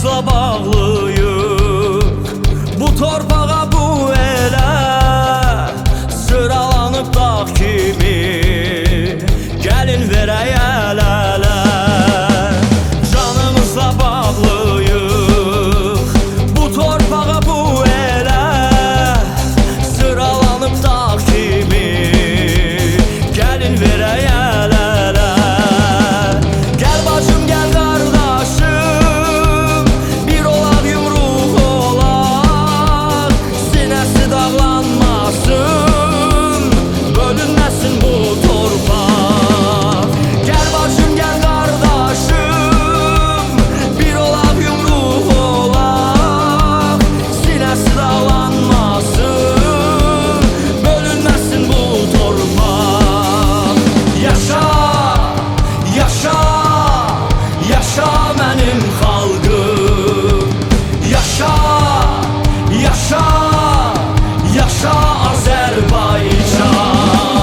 canımızla bağlıyıq bu torpağa, bu elə sıralanıb dağ kimi. Gəlin verək əl-ələ, canımızla bağlıyıq bu torpağa, bu elə sıralanıb dağ kimi. Gəlin verək əl-ələ, gəl bacım, gəl qardaşım, bir olaq, yumruq olaq, sinəsi dağlanmasın, bölünməsin bu torpaq. Gəl bacım, gəl qardaşım, bir olaq, yumruq olaq, sinəsi dağlanmasın, bölünməsin bu torpaq. Yaşa, yaşa, yaşa mənim xalqım, yaşa, yaşa, yaşa Azərbaycan.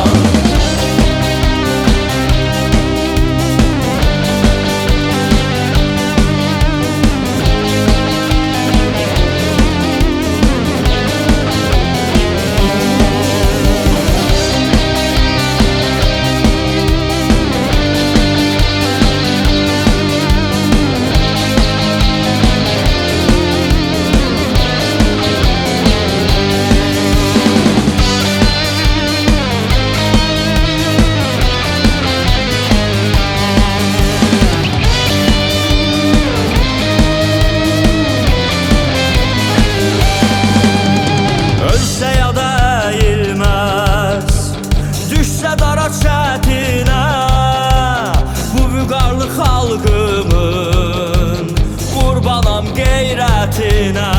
Ölsə ya da əyilməz, düşsə dara çətinə, bu vüqarlı xalqımın qurbanam qeyrətinə.